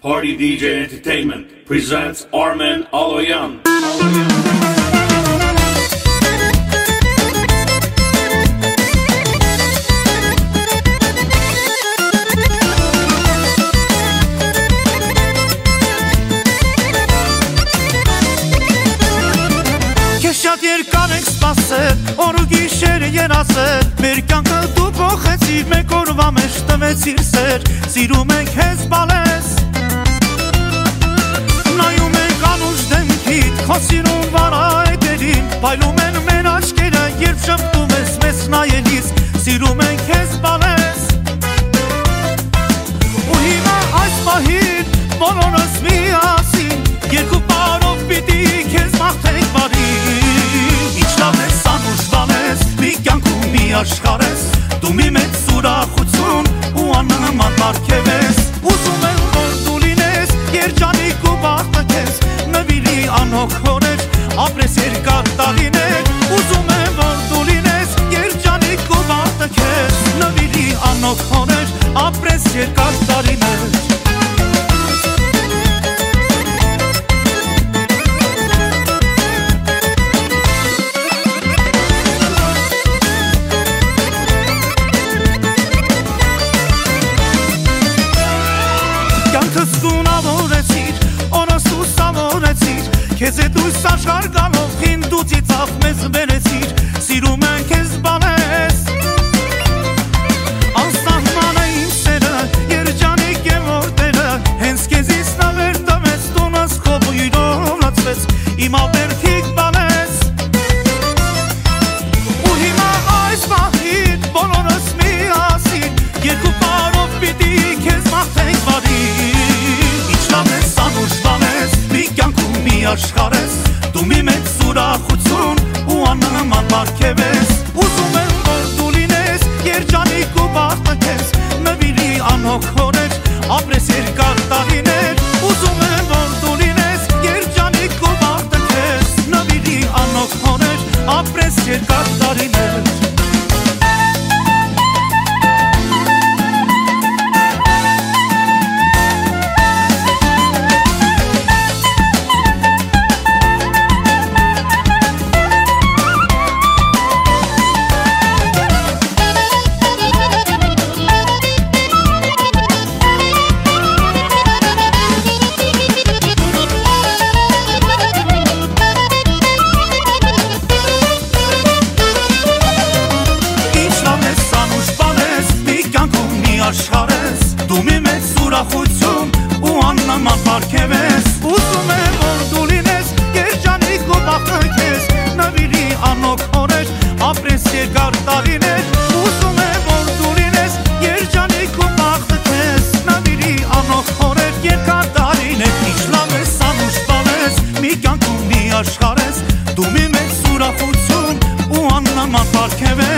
Party DJ Entertainment presents Armen Aloyan. Շատ երկար ենք սպասել, օր ու գիշեր երազել, մեր կյանքը դու փոխեցիր, մեկ օրվա մեջ տվեցիր սեր, սիրում ենք հեզ բալես, նայում ենք անուշ դեմքիդ, քո սիրուն վարայտերին, փայլում են մեր աչքերը, երբ շփվում ես մեզ նայելիս, սիրում ենք հեզ բալես, ու հիմա այս պահին, բոլորս միասին, երկու պարով պիտի քեզ մաղթենք բարին, աշխարես, դու մի մեծ ուրախություն ու աննման պարգև ես, ուզում եմ որ դու լինես, երջանիկ ու բախտը քեզ, նվիրի անհոգ օրեր, ապրես երկար տարիներ, ուզում եմ որ դու լինես, երջանիկ ու բախտը քեզ, նվիրի անհոգ օրեր, ապրես երկար տարիներ. Քեզ է դույս աշխար գալով հինդուցի ծավ մեզ բերեցիր, սիրում են քեզ բանես, անսահման է իմ սերը, երջանիկ է որտերը, հենց քեզից նավեր տվեց, տունս քո բույրով լացվեց, իմ ավերթիկ բանես, ու հիմա այս պահին, բոլորս միասին, երկու պարով պիտի քեզ մաղթենք բարին, ինչ լավ ես անուշ բանես, մի կյանքում աշխարես, դու մի մեծ ուրախություն ու աննման պարգև ես, ուզում եմ որ դու լինես, երջանիկ ու բախտը քեզ, նվիրի անհոգ օրեր, ապրես երկար տարիներ, ուզում եմ որ դու լինես, երջանիկ ու բախտը քեզ, նվիրի անհոգ օրեր, ապրես երկար տարիներ. Աշխարես, դու մի մեծ ուրախություն ու աննման պարգև ես, ուզում եմ որ դու լինես, երջանիկ ու բախտը քեզ, նվիրի անհոգ օրեր, ապրես երկար տարիներ, ուզում եմ որ դու լինես, երջանիկ ու բախտը քեզ, նվիրի անհոգ օրեր, երկար տարիներ, ինչ լավ ես անուշ բանես, մի կյանքում մի աշխարես, դու մի մեծ ուրախություն ու աննման պարգև ես,